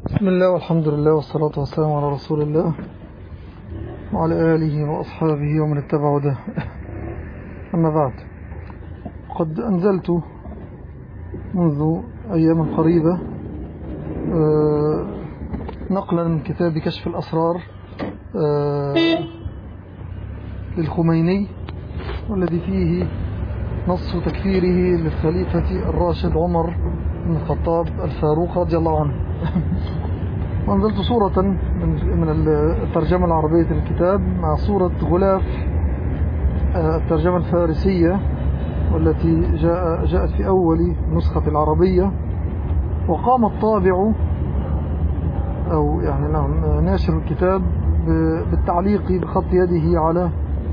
بسم الله والحمد لله والصلاة والسلام على رسول الله وعلى آله وأصحابه ومن اتبعوا ده. أما بعد، قد أنزلت منذ أيام قريبة نقلا من كتاب كشف الأسرار للخميني، والذي فيه نص تكفيره للخليفة الراشد عمر بن الخطاب الفاروق رضي الله عنه. وأنزلت صورة من الترجمة العربية للكتاب مع صورة غلاف الترجمة الفارسية، والتي جاءت في أول نسخة العربية. وقام الطابع أو يعني ناشر الكتاب بالتعليق بخط يده على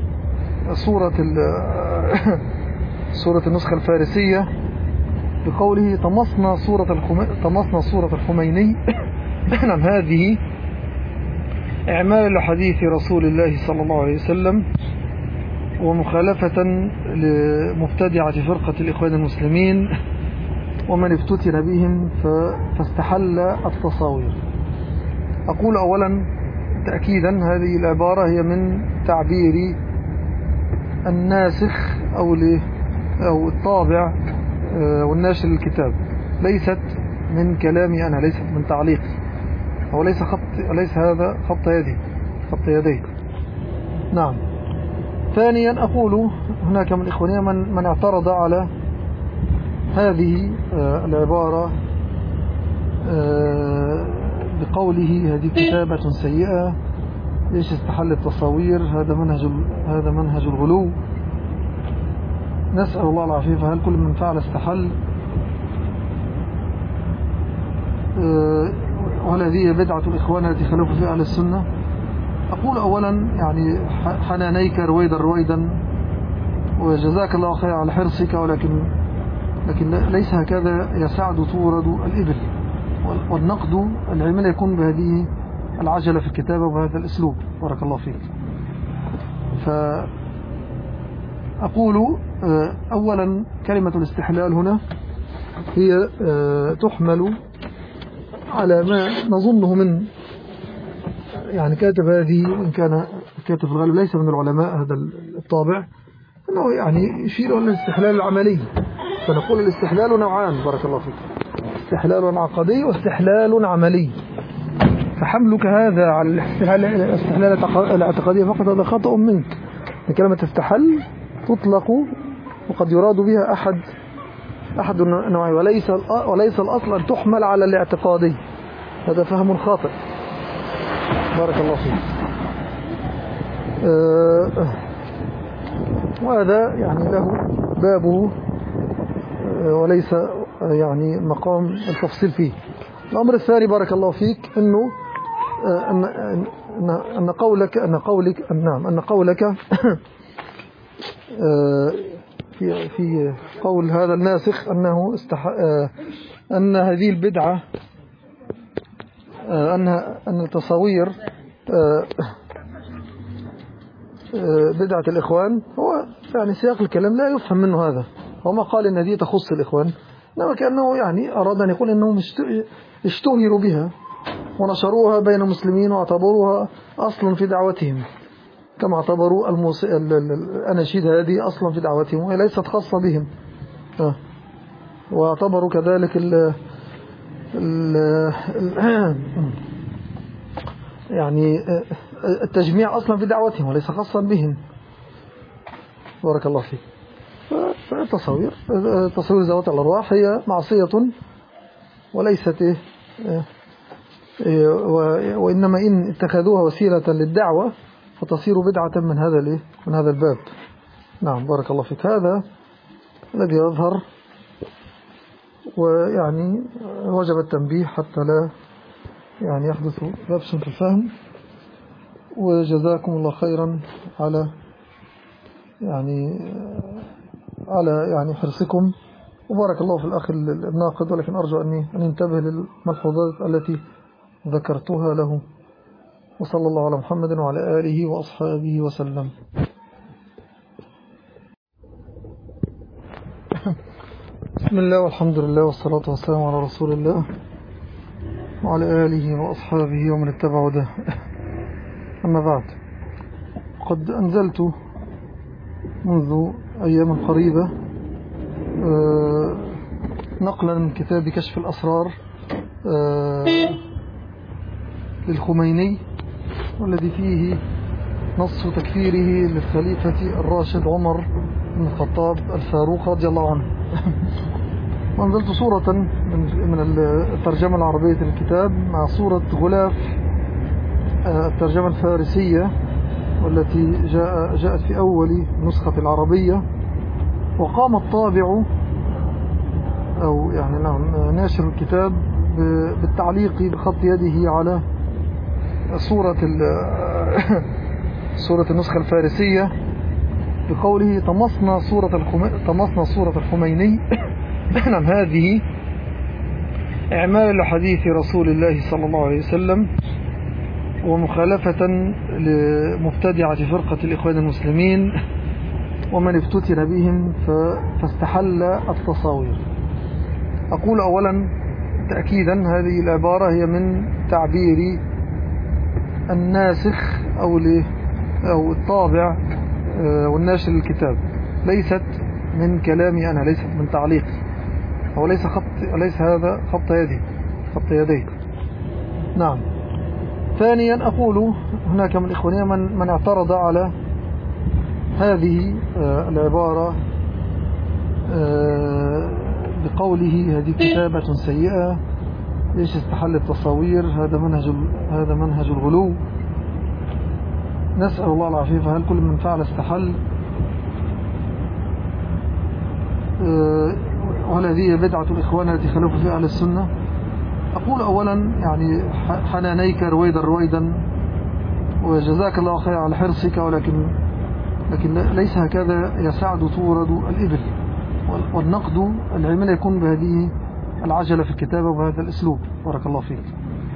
صورة النسخة الفارسية بقوله: طمسنا صورة الخميني. نعم، هذه إعمال لحديث رسول الله صلى الله عليه وسلم، ومخالفة لمبتدعة فرقة الإخوان المسلمين ومن افتتن بهم فاستحل التصاوير. أقول أولا تأكيدا: هذه العبارة هي من تعبير الناسخ أو الطابع والناشر للكتاب، ليست من كلامي أنا، ليست من تعليقي، أو ليس هذا خط يدي. نعم. ثانيا أقول: هناك من إخوانية من اعترض على هذه العبارة بقوله: هذه كتابة سيئة، ليش استحل التصاوير، هذا منهج الغلو. نسأل الله العافية. فهل كل من فعل استحل؟ وهل هذه بدعة الإخوان التي خلفوا فيها أهل السنة؟ أقول أولا يعني حنانيك رويدا وجزاك الله خير على حرصك، لكن ليس هكذا يسعد تورد الإبل، والنقد العلمي يكون بهذه العجلة في الكتابة وبهذا الأسلوب. بارك الله فيك. فأقول أولا: كلمة الاستحلال هنا هي تحمل على ما نظنه من يعني كاتب هذه، إن كان كاتب الغالب ليس من العلماء هذا الطابع، أنه يعني يشير إلى الاستحلال العملي. فنقول الاستحلال نوعان، بارك الله فيك: استحلال عقدي واستحلال عملي. فحملك هذا على الاستحلال الاعتقادي فقط هذا خطأ منك. كلمة استحل تطلق وقد يراد بها أحد النوعين، وليس الأصل أن تحمل على الاعتقادي. هذا فهم خاطئ. بارك الله فيك. وهذا يعني له بابه وليس يعني مقام التفصيل فيه. الأمر الثاني بارك الله فيك أنه أن قولك في قول هذا الناسخ أن هذه البدعة أن التصاوير بدعة الإخوان، هو يعني سياق الكلام لا يفهم منه هذا. هو ما قال إن هذه تخص الإخوان، إنما كأنه يعني أراد أن يقول إنهم اشتهروا بها ونشروها بين المسلمين واعتبروها أصلا في دعوتهم، كما اعتبروا الأناشيد هذه أصلا في دعوتهم وهي ليست خاصة بهم. واعتبروا كذلك يعني التجميع أصلا في دعوتهم وليس خاصا بهم. بارك الله فيك. فالتصوير ذوات الأرواح هي معصية وليست وإنما إن اتخذوها وسيلة للدعوة فتصير بدعة من هذا الباب. نعم، بارك الله فيك. هذا الذي يظهر، ويعني وجب التنبيه حتى لا يعني يحدث لبس في الفهم. وجزاكم الله خيرا على يعني حرصكم، وبارك الله في الأخ الناقد، ولكن أرجو أن ينتبه للملحوظات التي ذكرتها له. وصلى الله على محمد وعلى آله وأصحابه وسلم. بسم الله والحمد لله والصلاة والسلام على رسول الله وعلى آله وأصحابه ومن اتبع هداه. أما بعد، قد أنزلت منذ أيام قريبة نقلا من كتاب كشف الأسرار للخميني، والذي فيه نص تكفيره للخليفة الراشد عمر بن الخطاب الفاروق رضي الله عنه. وأنزلت صورة من الترجمة العربية للكتاب مع صورة غلاف الترجمة الفارسية، والتي جاءت في أول نسخة العربية. وقام الطابع أو يعني ناشر الكتاب بالتعليق بخط يده على صورة النسخة الفارسية بقوله: طمسنا صورة الخميني. نعم، هذه إعمال لحديث رسول الله صلى الله عليه وسلم، ومخالفة لمبتدعة فرقة الإخوان المسلمين ومن افتتن بهم فاستحل التصاوير. أقول أولا تأكيدا، هذه العبارة هي من تعبير الناسخ أو الطابع والناشر الكتاب، ليست من كلامي أنا، ليست من تعليقي، أو ليس هذا خط يدي. نعم. ثانيا أقول، هناك من إخوانية من اعترض على هذه العبارة بقوله: هذه كتابة سيئة، ليش استحل التصاوير، هذا منهج الغلو. نسأل الله العافية. فهل كل من فعل استحل؟ وهل هذه بدعة الإخوان التي خلفوا فيها أهل السنة؟ أقول أولا يعني حنانيك رويدا وجزاك الله خير على حرصك، لكن ليس هكذا يسعد تورد الإبل، والنقد العلمي يكون بهذه العجلة في الكتابة وبهذا الأسلوب. بارك الله فيك.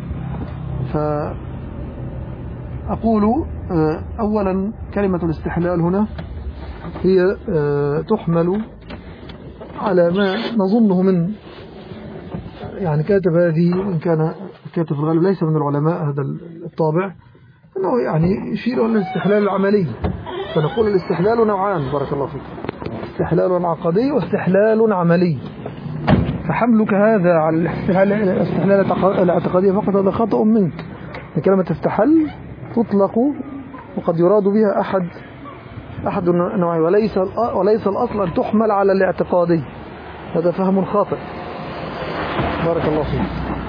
فأقول أولا، كلمة الاستحلال هنا هي تحمل على ما نظنه من يعني كاتب هذه، إن كان كاتب في الغالب ليس من العلماء هذا الطابع، أنه يعني يشير إلى الاستحلال العملي. فنقول الاستحلال نوعان، بارك الله فيك: استحلال عقدي واستحلال عملي. فحملك هذا على الاستحلال الاعتقادي فقط هذا خطأ منك. كلمة استحل تطلق وقد يراد بها أحد النوعين، وليس الأصل أن تحمل على الاعتقادي. هذا فهم خاطئ. بارك الله فيك.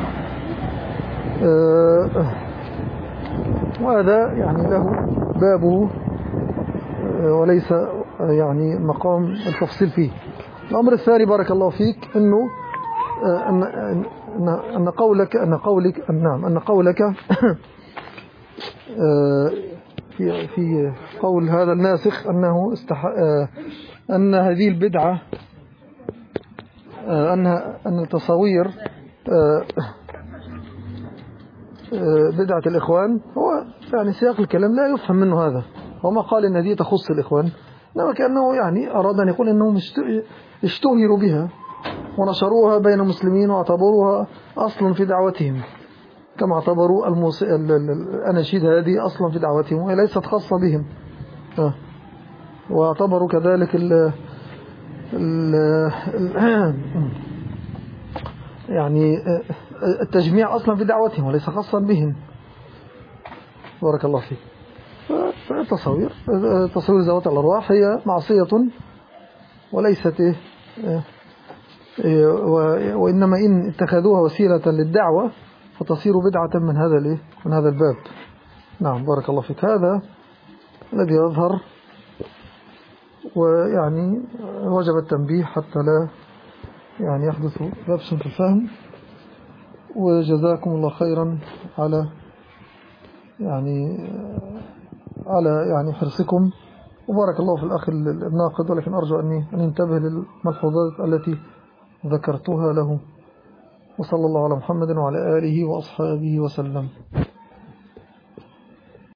وهذا يعني له بابه وليس يعني مقام التفصيل فيه. الأمر الثاني بارك الله فيك أنه أن قولك في قول هذا الناسخ أن هذه البدعة أن التصاوير بدعة الإخوان، هو يعني سياق الكلام لا يفهم منه هذا. هو ما قال إن هذه تخص الإخوان، إنما كأنه يعني أراد أن يقول إنهم اشتهروا بها ونشروها بين المسلمين واعتبروها أصلا في دعوتهم، كما اعتبروا الأناشيد هذه أصلا في دعوتهم وهي ليست خاصة بهم. واعتبروا كذلك يعني التجميع أصلا في دعوتهم وليس خاصا بهم. بارك الله فيك. فالتصوير ذوات الأرواح هي معصية وليست وإنما إن اتخذوها وسيلة للدعوة فتصير بدعة من هذا الباب. نعم، بارك الله فيك. هذا الذي يظهر، ويعني وجب التنبيه حتى لا يعني يحدث لبس في الفهم. وجزاكم الله خيرا على يعني حرصكم، وبارك الله في الأخ الناقد، ولكن أرجو أن ينتبه للملحوظات التي ذكرتها له. وصلى الله على محمد وعلى آله وأصحابه وسلم.